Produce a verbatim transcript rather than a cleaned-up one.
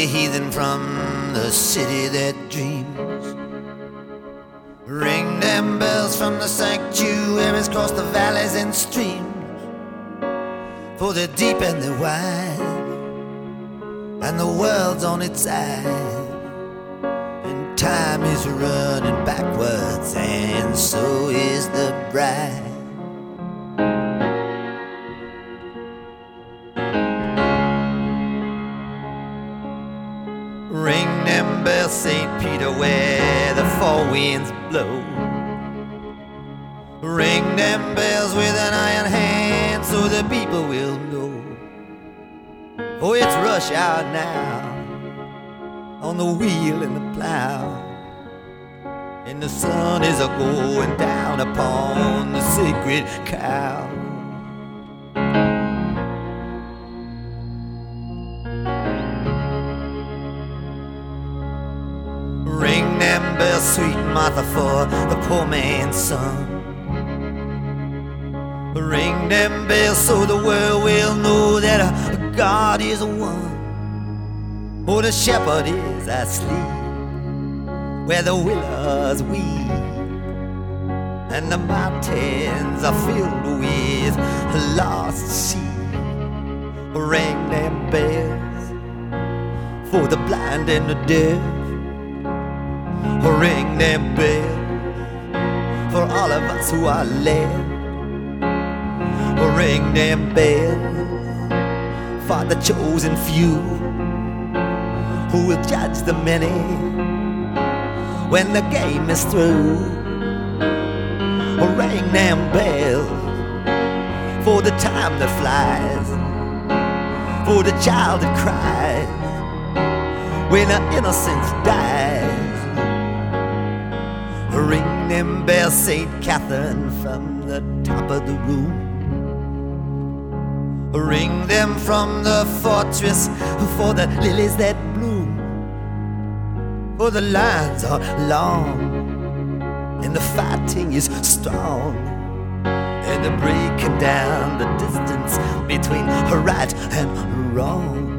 ye heathen from the city that dreams. Ring them bells from the sanctuaries, cross the valleys and streams. For the deep and the wide, and the world's on its side, and time is running backwards, and so is the bride. Ring them bells, Saint Peter, where the four winds blow. Ring them bells with an iron hand, so the people will know. Oh, it's rush hour now, on the wheel and the plow, and the sun is a-going down upon the sacred cow. Ring them bells, sweet Martha, for the poor man's son. Ring them bells so the world will know that God is one. Oh, the shepherd is asleep where the willows weep, and the mountains are filled with lost sheep. Ring them bells for the blind and the deaf. Ring them bells for all of us who are left. Ring them bells for the chosen few who will judge the many when the game is through. Ring them bells for the time that flies, for the child that cries when our innocence dies. Ring them bells, Saint Catherine, from the top of the room. Ring them from the fortress for the lilies that bloom. For the lines are long and the fighting is strong, and they're breaking down the distance between right and wrong.